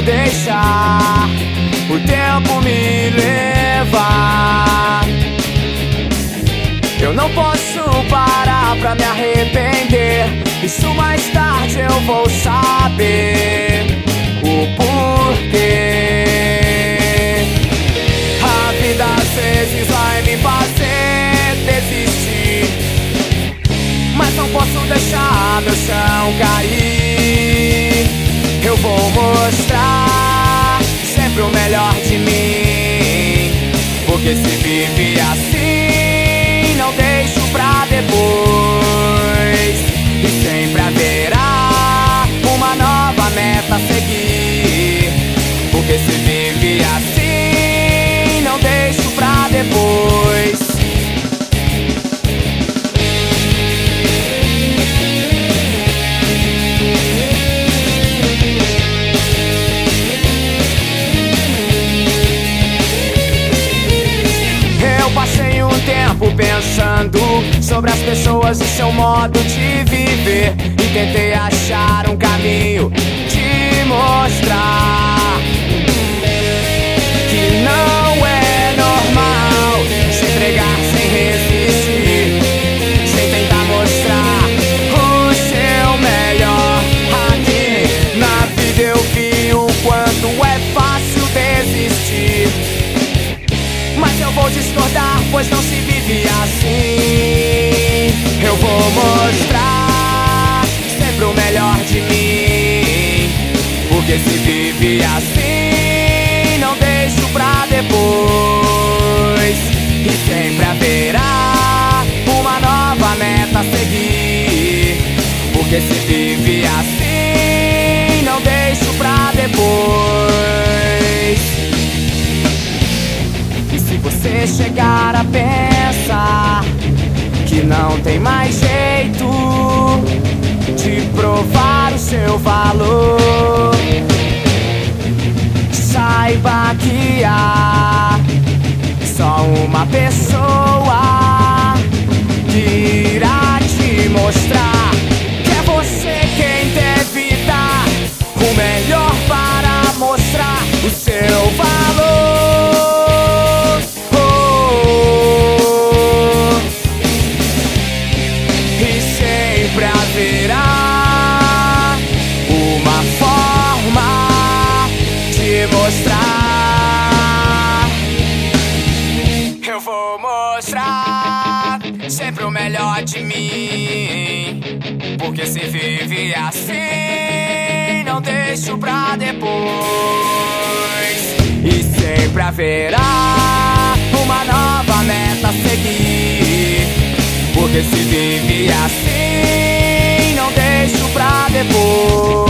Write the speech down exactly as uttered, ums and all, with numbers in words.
deixar o tempo me levar. Eu não posso parar pra me arrepender. Isso mais tarde eu vou saber o porquê. A vida às vezes vai me fazer desistir, mas não posso deixar meu chão cair. Eu vou mostrar sempre o melhor de mim, porque se vive assim, não deixo pra depois. E sempre haverá uma nova meta a seguir, porque se vive assim, não deixo pra depois. Pensando sobre as pessoas e seu modo de viver, e tentei achar um caminho de mostrar que não é normal se entregar sem resistir, sem tentar mostrar o seu melhor. Aqui na vida eu vi o quanto é fácil desistir, mas eu vou discordar, pois não se vive assim. Eu vou mostrar sempre o melhor de mim, porque se vive assim, não deixo pra depois. E sempre haverá uma nova meta a seguir, porque se vive assim, não deixo pra depois. E se você chegar a pensar que não tem mais jeito de provar o seu valor, saiba que há só uma pessoa que irá te mostrar que é você quem deve dar o melhor para mostrar o seu valor. Haverá uma forma de mostrar. Eu vou mostrar sempre o melhor de mim, porque se vive assim, não deixo pra depois. E sempre haverá uma nova meta a seguir, porque se vive assim, não deixo pra depois.